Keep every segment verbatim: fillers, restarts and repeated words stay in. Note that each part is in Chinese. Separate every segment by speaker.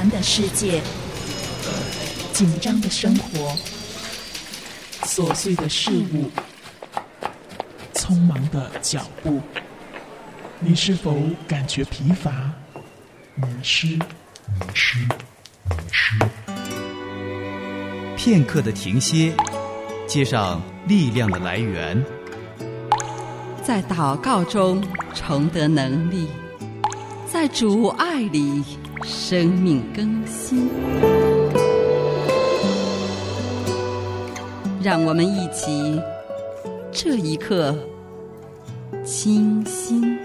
Speaker 1: 繁的世界，紧张的生活，琐碎的事物，匆忙的脚步，你是否感觉疲乏、迷失？迷失，迷失。
Speaker 2: 片刻的停歇，接上力量的来源，
Speaker 3: 在祷告中重得能力，在主爱里生命更新。让我们一起这一刻清心。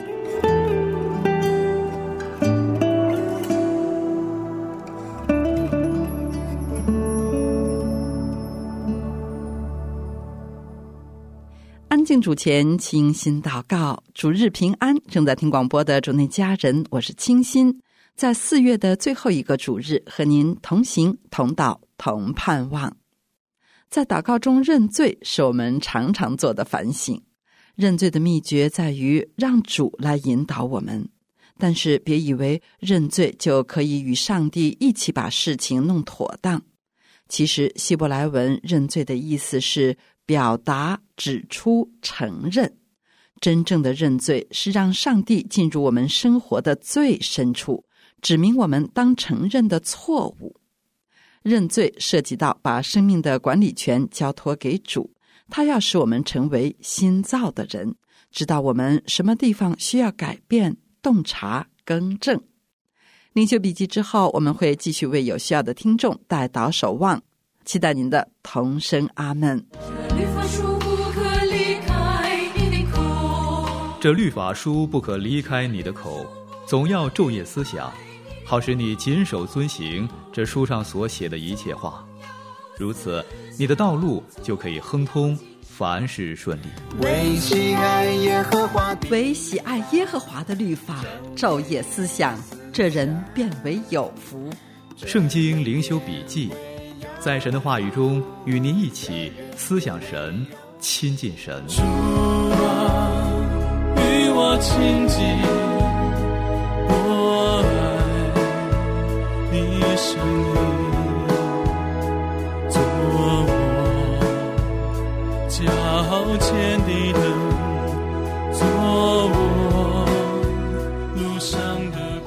Speaker 3: 安静主前，清心祷告，主日平安。正在听广播的主内家人，我是清心，在四月的最后一个主日，和您同行同祷同盼望。在祷告中认罪是我们常常做的反省，认罪的秘诀在于让主来引导我们，但是别以为认罪就可以与上帝一起把事情弄妥当。其实希伯来文认罪的意思是表达、指出、承认。真正的认罪是让上帝进入我们生活的最深处，指明我们当承认的错误。认罪涉及到把生命的管理权交托给主，他要使我们成为新造的人，知道我们什么地方需要改变、洞察、更正。灵修笔记之后，我们会继续为有需要的听众代祷守望，期待您的同声阿们。
Speaker 2: 这律法书不可离开你的口，总要昼夜思想，好使你谨守遵行这书上所写的一切话。如此，你的道路就可以亨通，凡事顺利。
Speaker 4: 为喜爱耶和华的，
Speaker 3: 为喜爱耶和华的律法，昼夜思想，这人便为有福。
Speaker 2: 圣经灵修笔记，在神的话语中与您一起思想神，亲近神。
Speaker 5: 主啊，与我亲近，我爱你生命，做我脚前的灯，做我路上的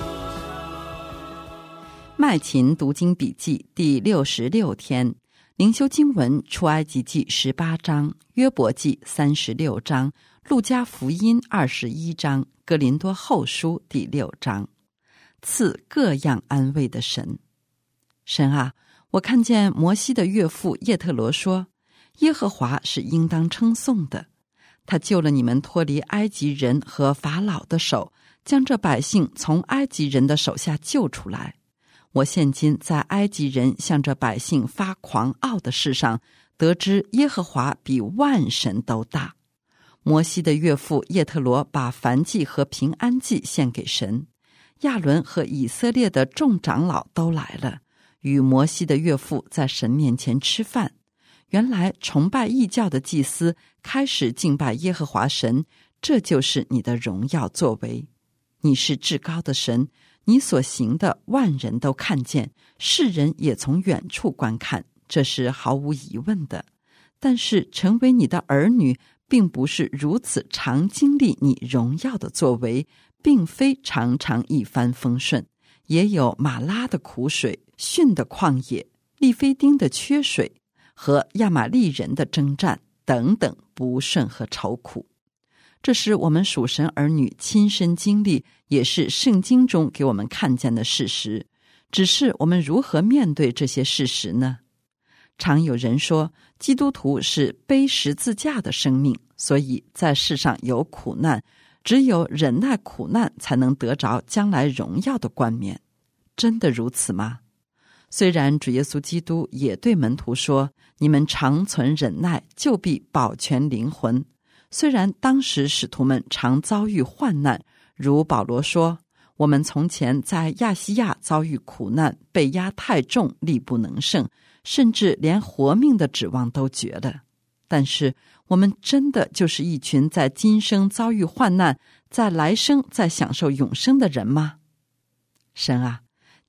Speaker 5: 光。
Speaker 3: 麦琴读经笔记第六十六天，灵修经文出埃及记十八章，约伯记三十六章，路加福音二十一章，哥林多后书第六章。赐各样安慰的神。神啊，我看见摩西的岳父叶特罗说，耶和华是应当称颂的，他救了你们脱离埃及人和法老的手，将这百姓从埃及人的手下救出来。我现今在埃及人向这百姓发狂傲的事上，得知耶和华比万神都大。摩西的岳父叶特罗把燔祭和平安祭献给神，亚伦和以色列的众长老都来了，与摩西的岳父在神面前吃饭。原来崇拜异教的祭司开始敬拜耶和华神，这就是你的荣耀作为。你是至高的神，你所行的万人都看见，世人也从远处观看，这是毫无疑问的。但是成为你的儿女，并不是如此常经历你荣耀的作为，并非常常一帆风顺，也有马拉的苦水、逊的旷野、利非丁的缺水和亚玛利人的征战等等不顺和愁苦。这是我们属神儿女亲身经历，也是圣经中给我们看见的事实。只是我们如何面对这些事实呢？常有人说，基督徒是背十字架的生命，所以在世上有苦难，只有忍耐苦难才能得着将来荣耀的冠冕。真的如此吗？虽然主耶稣基督也对门徒说，你们常存忍耐，就必保全灵魂。虽然当时使徒们常遭遇患难，如保罗说，我们从前在亚细亚遭遇苦难，被压太重，力不能胜，甚至连活命的指望都绝了。但是我们真的就是一群在今生遭遇患难，在来生再享受永生的人吗？神啊，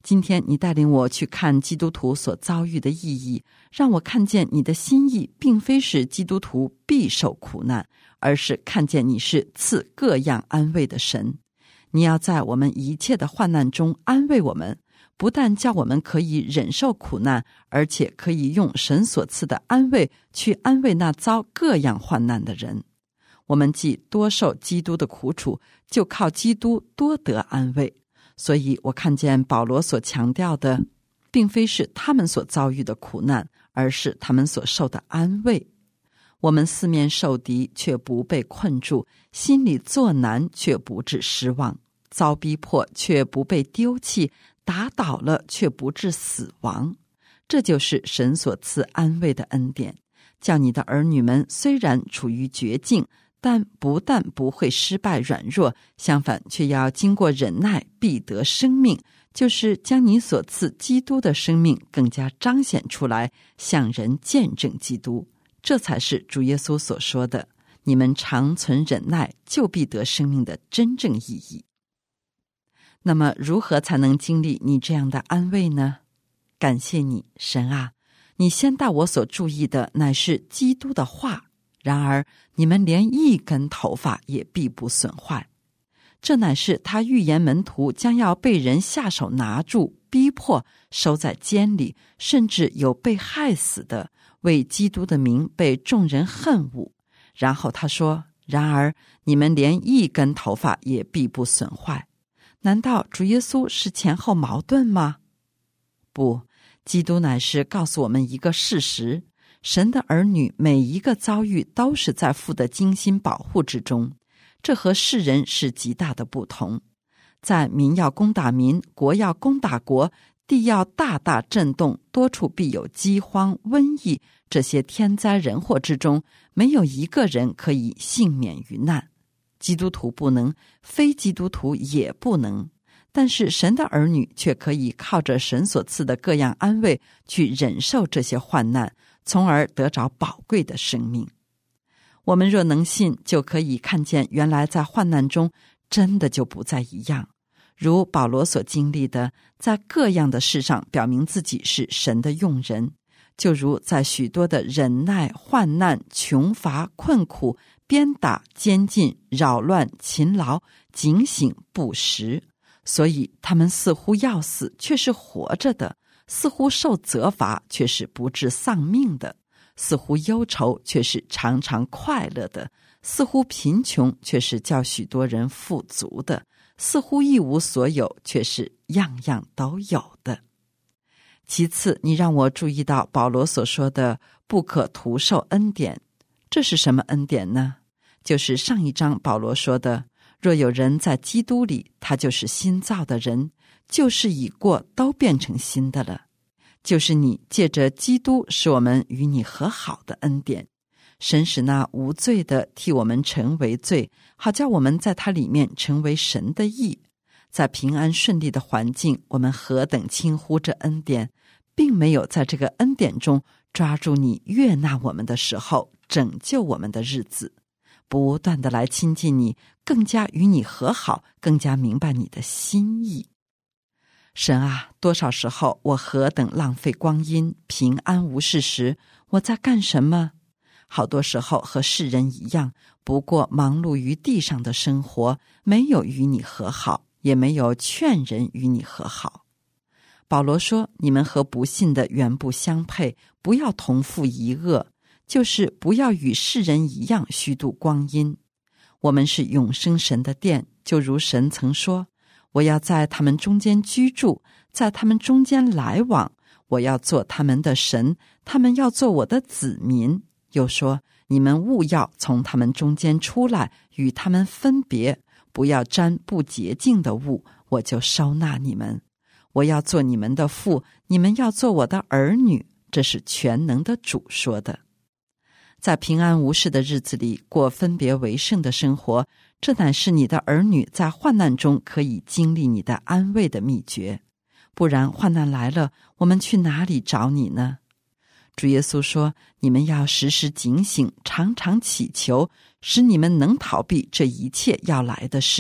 Speaker 3: 今天你带领我去看基督徒所遭遇的意义，让我看见你的心意并非是基督徒必受苦难，而是看见你是赐各样安慰的神。你要在我们一切的患难中安慰我们，不但叫我们可以忍受苦难，而且可以用神所赐的安慰去安慰那遭各样患难的人。我们既多受基督的苦楚，就靠基督多得安慰。所以我看见保罗所强调的，并非是他们所遭遇的苦难，而是他们所受的安慰。我们四面受敌，却不被困住；心里作难，却不致失望；遭逼迫，却不被丢弃；打倒了，却不致死亡。这就是神所赐安慰的恩典，叫你的儿女们虽然处于绝境，但不但不会失败软弱，相反却要经过忍耐，必得生命，就是将你所赐基督的生命更加彰显出来，向人见证基督。这才是主耶稣所说的，你们常存忍耐，就必得生命的真正意义。那么如何才能经历你这样的安慰呢？感谢你，神啊，你先到我所注意的乃是基督的话，然而你们连一根头发也必不损坏。这乃是他预言门徒将要被人下手拿住，逼迫，收在监里，甚至有被害死的，为基督的名被众人恨恶。然后他说，然而你们连一根头发也必不损坏。难道主耶稣是前后矛盾吗？不，基督乃是告诉我们一个事实，神的儿女每一个遭遇都是在父的精心保护之中，这和世人是极大的不同。在民要攻打民，国要攻打国，地要大大震动，多处必有饥荒、瘟疫，这些天灾人祸之中，没有一个人可以幸免于难。基督徒不能，非基督徒也不能，但是神的儿女却可以靠着神所赐的各样安慰去忍受这些患难，从而得着宝贵的生命。我们若能信，就可以看见原来在患难中真的就不再一样，如保罗所经历的，在各样的事上表明自己是神的用人，就如在许多的忍耐、患难、穷乏、困苦、鞭打、监禁、扰乱、勤劳、警醒、不食。所以他们似乎要死，却是活着的；似乎受责罚，却是不致丧命的；似乎忧愁，却是常常快乐的；似乎贫穷，却是叫许多人富足的；似乎一无所有，却是样样都有的。其次，你让我注意到保罗所说的不可徒受恩典。这是什么恩典呢？就是上一章保罗说的，若有人在基督里，他就是新造的人，旧事已过，都变成新的了。就是你借着基督使我们与你和好的恩典，神使那无罪的替我们成为罪，好叫我们在他里面成为神的义。在平安顺利的环境，我们何等轻忽这恩典，并没有在这个恩典中抓住你悦纳我们的时候，拯救我们的日子，不断的来亲近你，更加与你和好，更加明白你的心意。神啊，多少时候我何等浪费光阴，平安无事时我在干什么？好多时候和世人一样，不过忙碌于地上的生活，没有与你和好，也没有劝人与你和好。保罗说，你们和不信的原不相配，不要同负一恶，就是不要与世人一样虚度光阴。我们是永生神的殿，就如神曾说，我要在他们中间居住，在他们中间来往，我要做他们的神，他们要做我的子民。又说，你们务要从他们中间出来，与他们分别，不要沾不洁净的物，我就收纳你们。我要做你们的父，你们要做我的儿女，这是全能的主说的。在平安无事的日子里过分别为圣的生活，这乃是你的儿女在患难中可以经历你的安慰的秘诀。不然患难来了，我们去哪里找你呢？主耶稣说，你们要时时警醒，常常祈求，使你们能逃避这一切要来的事，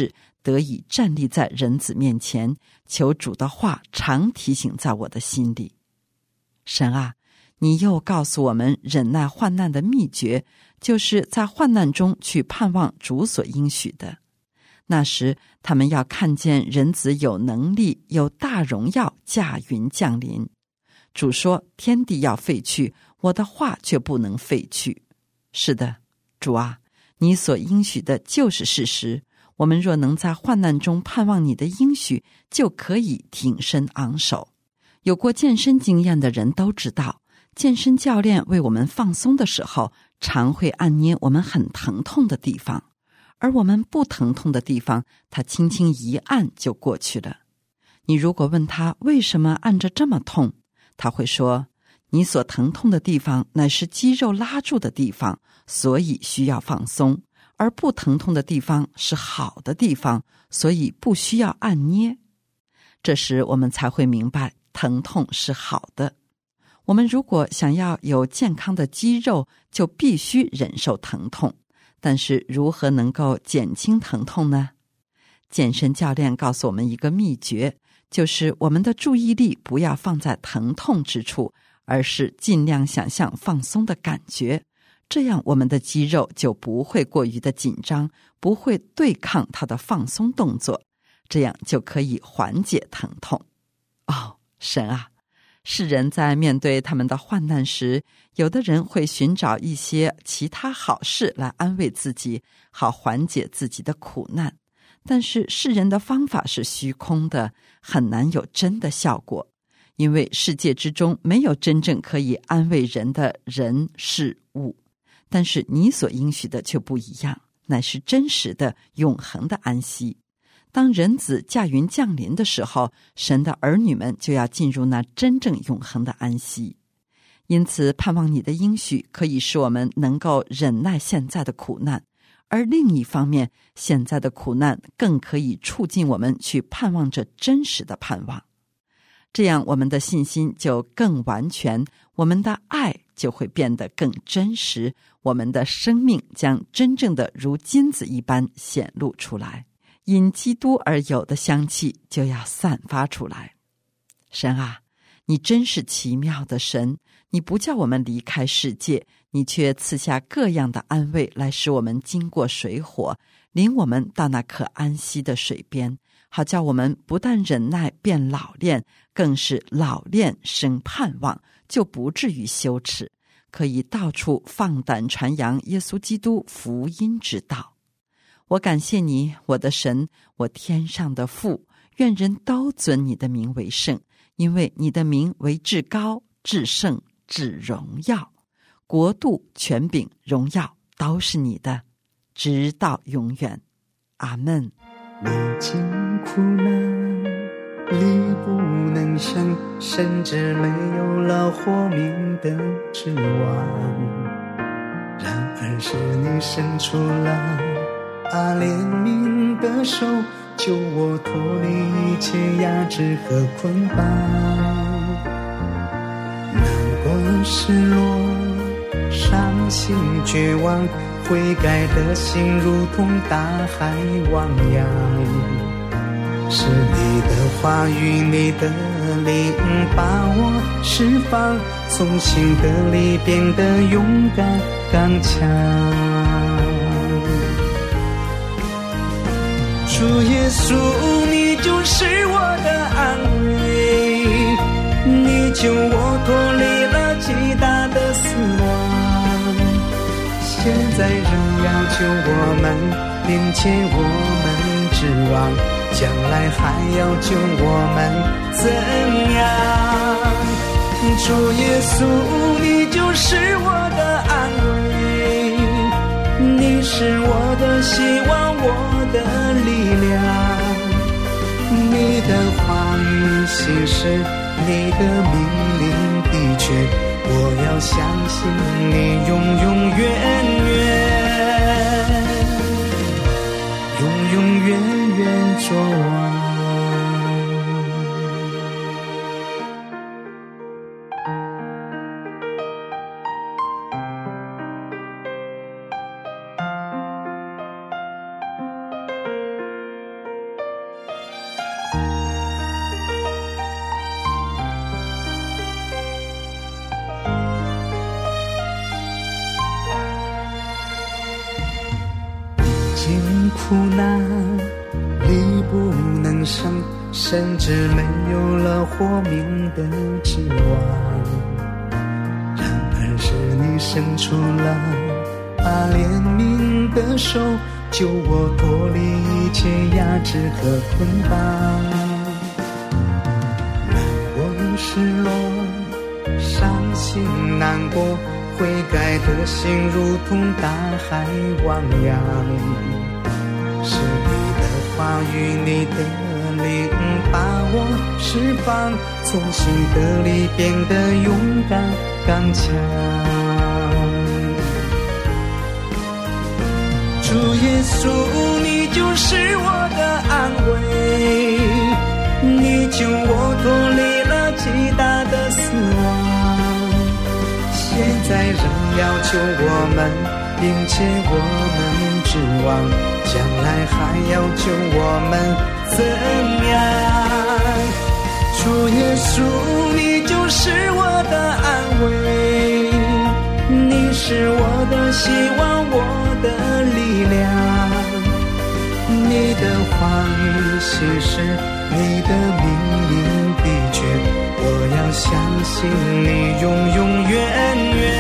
Speaker 3: 得以站立在人子面前，求主的话常提醒在我的心里。神啊，你又告诉我们忍耐患难的秘诀，就是在患难中去盼望主所应许的。那时他们要看见人子有能力，有大荣耀驾云降临。主说，天地要废去，我的话却不能废去。是的，主啊，你所应许的就是事实。我们若能在患难中盼望你的应许，就可以挺身昂首。有过健身经验的人都知道，健身教练为我们放松的时候，常会按捏我们很疼痛的地方，而我们不疼痛的地方，他轻轻一按就过去了。你如果问他为什么按着这么痛，他会说，你所疼痛的地方乃是肌肉拉住的地方，所以需要放松，而不疼痛的地方是好的地方，所以不需要按捏。这时我们才会明白疼痛是好的。我们如果想要有健康的肌肉，就必须忍受疼痛。但是如何能够减轻疼痛呢？健身教练告诉我们一个秘诀，就是我们的注意力不要放在疼痛之处，而是尽量想象放松的感觉，这样我们的肌肉就不会过于的紧张，不会对抗它的放松动作，这样就可以缓解疼痛。哦，神啊，世人在面对他们的患难时，有的人会寻找一些其他好事来安慰自己，好缓解自己的苦难。但是世人的方法是虚空的，很难有真的效果，因为世界之中没有真正可以安慰人的人事物。但是你所应许的却不一样，乃是真实的永恒的安息。当人子驾云降临的时候，神的儿女们就要进入那真正永恒的安息。因此盼望你的应许可以使我们能够忍耐现在的苦难，而另一方面，现在的苦难更可以促进我们去盼望着真实的盼望。这样我们的信心就更完全，我们的爱就会变得更真实，我们的生命将真正的如金子一般显露出来，因基督而有的香气就要散发出来。神啊，你真是奇妙的神，你不叫我们离开世界，你却赐下各样的安慰来使我们经过水火，领我们到那可安息的水边，好叫我们不但忍耐变老练，更是老练生盼望，就不至于羞耻，可以到处放胆传扬耶稣基督福音之道。我感谢你，我的神，我天上的父，愿人都尊你的名为圣，因为你的名为至高、至圣、至荣耀，国度、权柄、荣耀都是你的，直到永远。阿们。
Speaker 4: 历经苦难，力不能胜，甚至没有了活命的指望。然而是你伸出了啊怜悯的手，救我脱离一切压制和捆绑。难过、失落、伤心、绝望，悔改的心如同大海汪洋。是你的话语，你的灵把我释放，从心的里变得勇敢刚强。主耶稣，你就是我的安慰，你救我脱离了极大的死亡，现在仍要救我们，并且我们指望将来还要救我们怎样。主耶稣，你就是我的安慰，你是我的希望，我的力量。你的话语行事，你的命令的确，我要相信你永永远远，永永远远做王。 甚至没有了活命的指望。然而是你伸出了把怜悯的手，救我脱离一切压制和捆绑。我失落、伤心、难过，悔改的心如同大海汪洋。是你的话语，你的灵把我释放，从心的里变得勇敢刚强。主耶稣，你就是我的安慰，你救我脱离了极大的死亡。现在仍要求我们，并且我们指望，将来还要求我们怎样？主耶稣，你就是我的安慰，你是我的希望，我的力量。你的话语稀释，你的命令的确，我要相信你永永远远，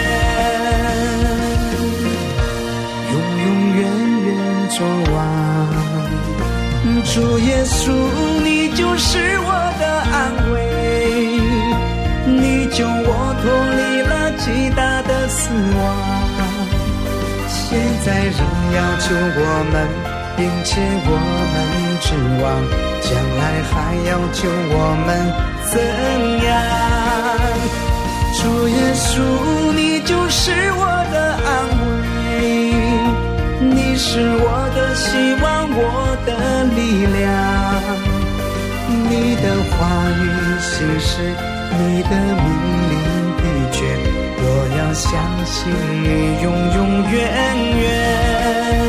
Speaker 4: 永永远远作王。主耶稣，你就是我的安慰，你救我脱离了极大的死亡。现在仍要求我们，并且我们指望，将来还要求我们怎样？主耶稣，你就是我的安慰，你是我的希望，我的力量。你的话语稀释，你的命令的确，我要相信你永永远远，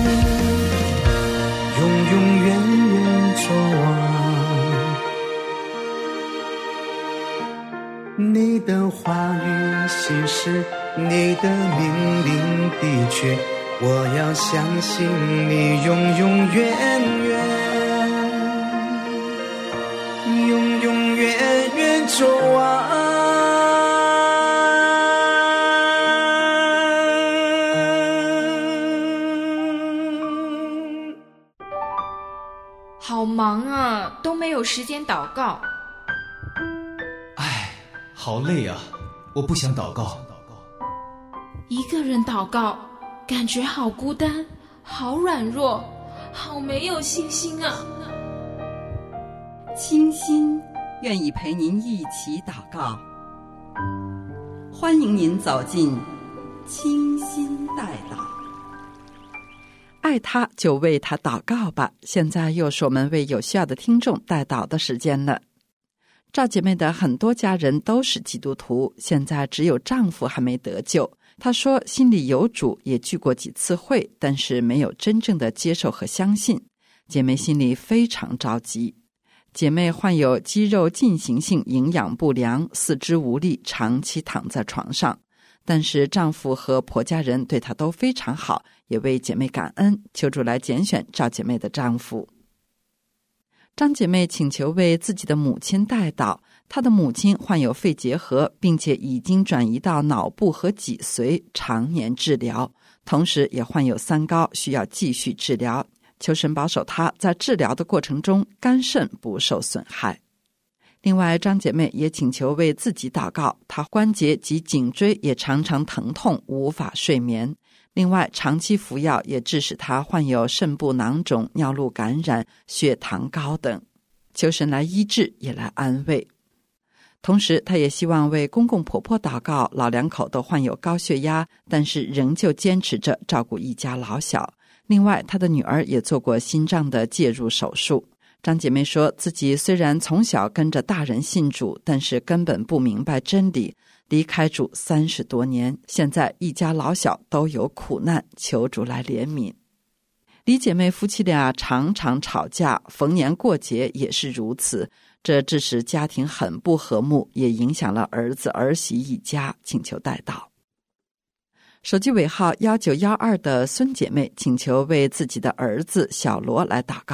Speaker 4: 永永远远作王。你的话语稀释，你的命令的确，我要相信你永永远远，永永远远作王。
Speaker 6: 好忙啊，都没有时间祷告。
Speaker 7: 唉，好累啊，我不想祷告。
Speaker 6: 一个人祷告，感觉好孤单，好软弱，好没有信心啊。
Speaker 3: 清心愿意陪您一起祷告，欢迎您走进清心代祷。爱他就为他祷告吧。现在又是我们为有需要的听众代祷的时间了。赵姐妹的很多家人都是基督徒，现在只有丈夫还没得救。她说心里有主，也聚过几次会，但是没有真正的接受和相信。姐妹心里非常着急。姐妹患有肌肉进行性营养不良，四肢无力，长期躺在床上。但是丈夫和婆家人对她都非常好，也为姐妹感恩，求主来拣选赵姐妹的丈夫。张姐妹请求为自己的母亲代祷，她的母亲患有肺结核，并且已经转移到脑部和脊髓，常年治疗，同时也患有三高，需要继续治疗。求神保守她在治疗的过程中肝肾不受损害。另外，张姐妹也请求为自己祷告，她关节及颈椎也常常疼痛，无法睡眠。另外，长期服药也致使她患有肾部囊肿、尿路感染、血糖高等。求神来医治，也来安慰。同时，她也希望为公公婆婆祷告，老两口都患有高血压，但是仍旧坚持着照顾一家老小。另外，她的女儿也做过心脏的介入手术。张姐妹说，自己虽然从小跟着大人信主，但是根本不明白真理，离开主三十多年，现在一家老小都有苦难，求主来怜悯。李姐妹夫妻俩常常吵架，逢年过节也是如此，这致使家庭很不和睦，也影响了儿子儿媳一家，请求代祷。手机尾号一九一二的孙姐妹请求为自己的儿子小罗来祷告。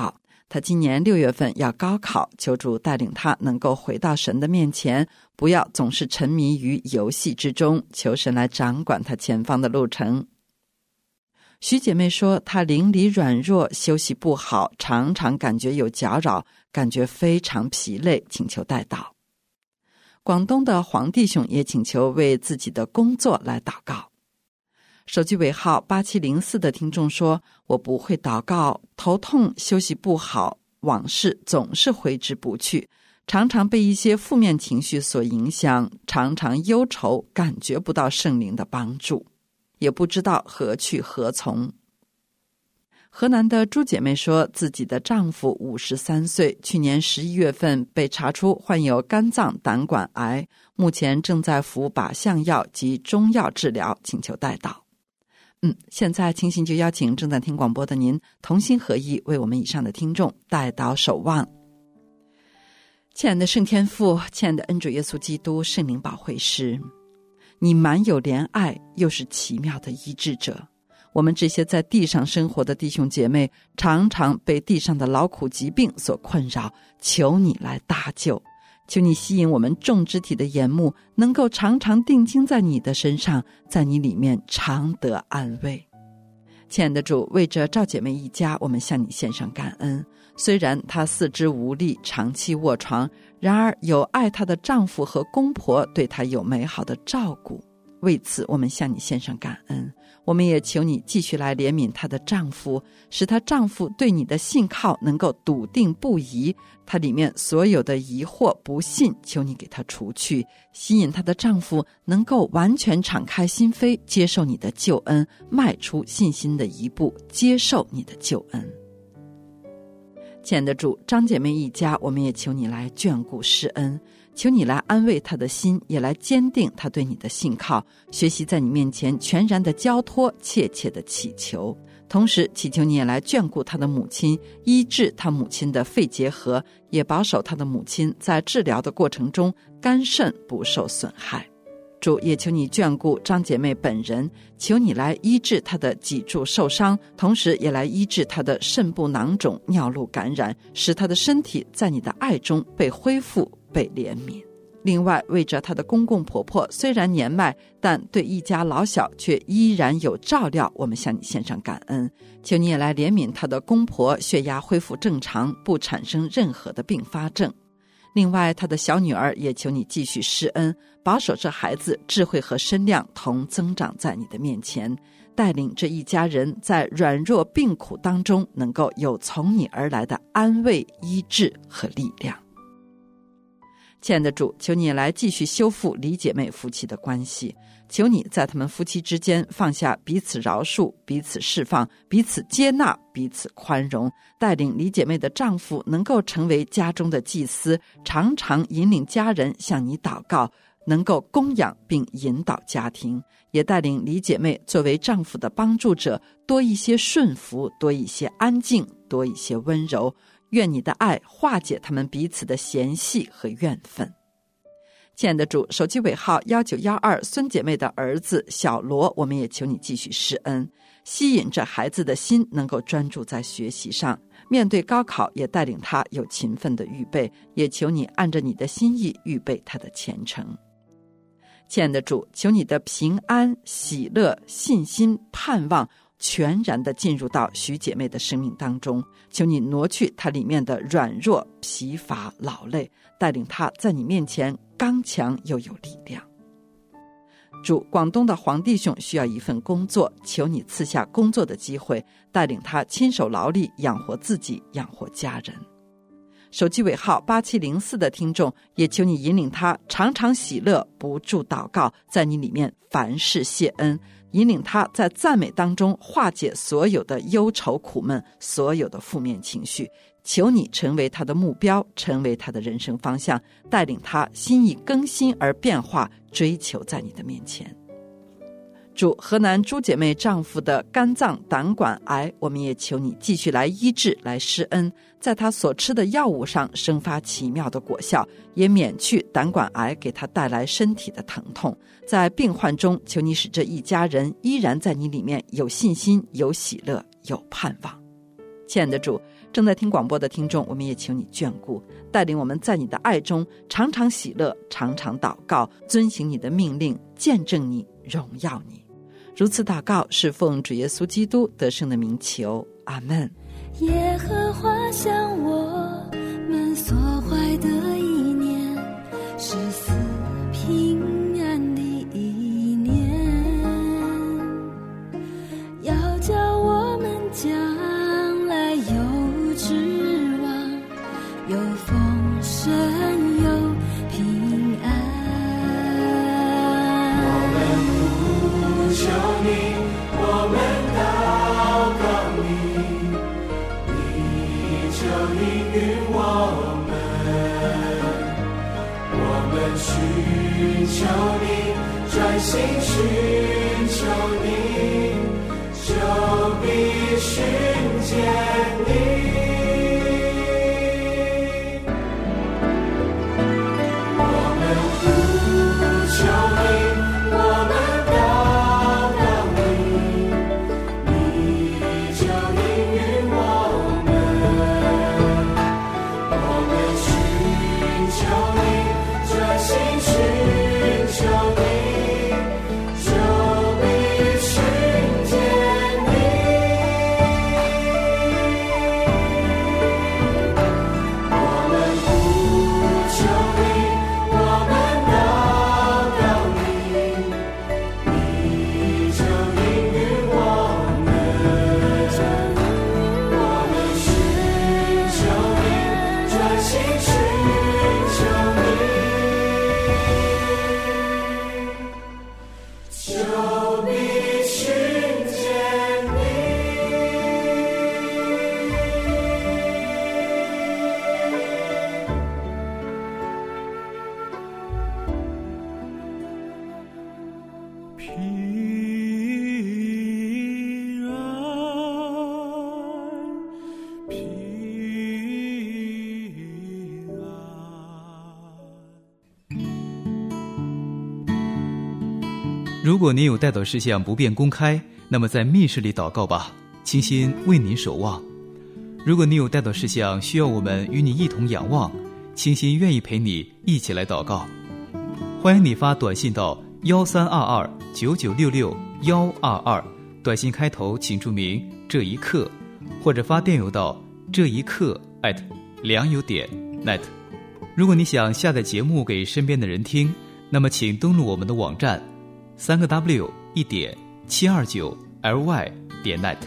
Speaker 3: 他今年六月份要高考，求主带领他能够回到神的面前，不要总是沉迷于游戏之中，求神来掌管他前方的路程。徐姐妹说，她灵里软弱，休息不好，常常感觉有搅扰，感觉非常疲累，请求代祷。广东的黄弟兄也请求为自己的工作来祷告。手机尾号八七零四的听众说，我不会祷告，头痛，休息不好，往事总是挥之不去，常常被一些负面情绪所影响，常常忧愁，感觉不到圣灵的帮助，也不知道何去何从。河南的朱姐妹说，自己的丈夫五十三岁，去年十一月份被查出患有肝脏胆管癌，目前正在服靶向药及中药治疗，请求代祷。嗯，现在清心就邀请正在听广播的您同心合意，为我们以上的听众代祷守望。亲爱的圣天父，亲爱的恩主耶稣基督，圣灵保惠师，你满有怜爱，又是奇妙的医治者。我们这些在地上生活的弟兄姐妹，常常被地上的劳苦疾病所困扰，求你来搭救，求你吸引我们众肢体的眼目，能够常常定睛在你的身上，在你里面常得安慰。亲爱的主，为着赵姐妹一家，我们向你献上感恩。虽然她四肢无力，长期卧床，然而有爱她的丈夫和公婆对她有美好的照顾，为此我们向你献上感恩。我们也求你继续来怜悯她的丈夫，使她丈夫对你的信靠能够笃定不疑，她里面所有的疑惑不信，求你给她除去，吸引她的丈夫能够完全敞开心扉，接受你的救恩，迈出信心的一步，接受你的救恩。亲爱的主，张姐妹一家，我们也求你来眷顾施恩，求你来安慰她的心，也来坚定她对你的信靠，学习在你面前全然的交托，切切的祈求。同时祈求你也来眷顾她的母亲，医治她母亲的肺结核，也保守她的母亲在治疗的过程中肝肾不受损害。主，也求你眷顾张姐妹本人，求你来医治她的脊柱受伤，同时也来医治她的肾部囊肿、尿路感染，使她的身体在你的爱中被恢复、被怜悯。另外，为着她的公公婆婆，虽然年迈，但对一家老小却依然有照料，我们向你献上感恩。求你也来怜悯她的公婆，血压恢复正常，不产生任何的并发症。另外，他的小女儿也求你继续施恩，保守这孩子智慧和身量同增长在你的面前，带领这一家人在软弱病苦当中能够有从你而来的安慰、医治和力量。亲爱的主，求你来继续修复李姐妹夫妻的关系，求你在他们夫妻之间放下彼此饶恕、彼此释放、彼此接纳、彼此宽容，带领李姐妹的丈夫能够成为家中的祭司，常常引领家人向你祷告，能够供养并引导家庭，也带领李姐妹作为丈夫的帮助者，多一些顺服，多一些安静，多一些温柔。愿你的爱化解他们彼此的嫌隙和怨愤。亲爱的主，手机尾号一九一二孙姐妹的儿子小罗，我们也求你继续施恩，吸引着孩子的心能够专注在学习上，面对高考也带领他有勤奋的预备，也求你按着你的心意预备他的前程。亲爱的主，求你的平安、喜乐、信心、盼望全然的进入到徐姐妹的生命当中，求你挪去她里面的软弱、疲乏、劳累，带领她在你面前刚强又有力量。主，广东的黄弟兄需要一份工作，求你赐下工作的机会，带领他亲手劳力养活自己，养活家人。手机尾号八七零四的听众，也求你引领他常常喜乐，不住祷告，在你里面凡事谢恩，引领他在赞美当中化解所有的忧愁苦闷，所有的负面情绪。求你成为他的目标，成为他的人生方向，带领他心意更新而变化，追求在你的面前。主，河南朱姐妹丈夫的肝脏胆管癌，我们也求你继续来医治，来施恩，在他所吃的药物上生发奇妙的果效，也免去胆管癌给他带来身体的疼痛。在病患中，求你使这一家人依然在你里面有信心、有喜乐、有盼望。亲爱的主， 正在听广播的听众，我们也求你眷顾，带领我们在你的爱中常常喜乐，常常祷告，遵行你的命令，见证你，荣耀你。如此祷告，是奉主耶稣基督得胜的名求，阿们。
Speaker 8: 耶和华向我们所怀的意念是赐平安的意念，要叫我们将来有指望，有丰盛，有平安。
Speaker 5: 我们呼求你，我们祷告你，你就应允我们。我们寻求你，专心寻求你，就必寻见你。
Speaker 2: 如果您有代祷事项不便公开，那么在密室里祷告吧，倾心为您守望。如果你有代祷事项需要我们与你一同仰望，倾心愿意陪你一起来祷告。欢迎你发短信到幺三二二九九六六幺二二，短信开头请注明这一刻，或者发电邮到这一刻 at 良友点 net。如果你想下载节目给身边的人听，那么请登录我们的网站三个 W 一点七二九 L Y 点 net。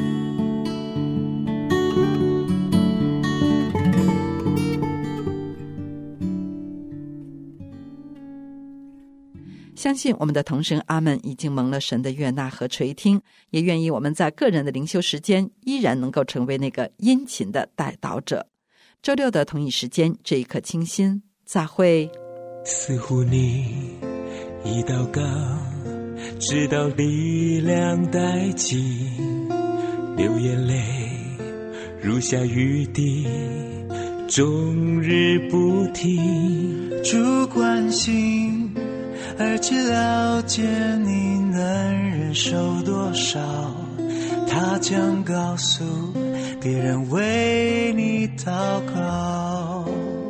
Speaker 3: 相信我们的童声阿们已经蒙了神的悦纳和垂听，也愿意我们在个人的灵修时间依然能够成为那个殷勤的代祷者。周六的同一时间，这一刻清心，再会。
Speaker 4: 似乎你一祷告，直到力量殆尽，流眼泪如下雨滴，终日不停。
Speaker 9: 主关心而且了解你能忍受多少，他将告诉别人为你祷告。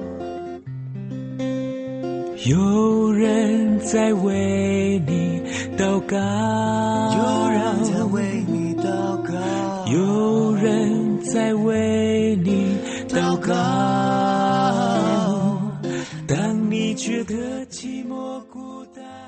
Speaker 4: 有人在为你祷告，
Speaker 9: 有人在为你祷告，
Speaker 4: 有人在为你祷告。当你觉得寂寞孤单。